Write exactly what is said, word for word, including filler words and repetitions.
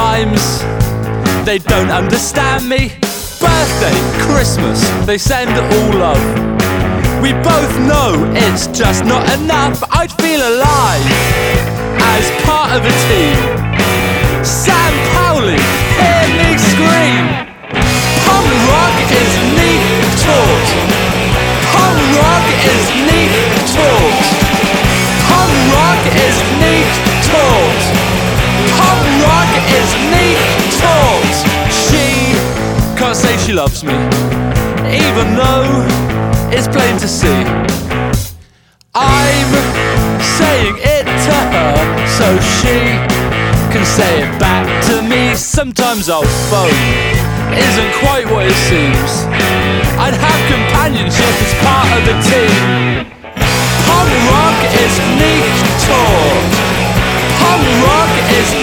times, they don't understand me. Birthday, Christmas, they send all love. We both know it's just not enough. I'd feel alive as part of a team. Sam Powley, hear me scream. Punk rock is neat taught. Punk rock is neat taught. Punk rock is neat taught. Punk rock is neat taught. She can't say she loves me, even though it's plain to see. I'm saying it to her so she can say it back to me. Sometimes our phone isn't quite what it seems. I'd have companionship as part of the team. Punk rock is neat taught. Punk rock is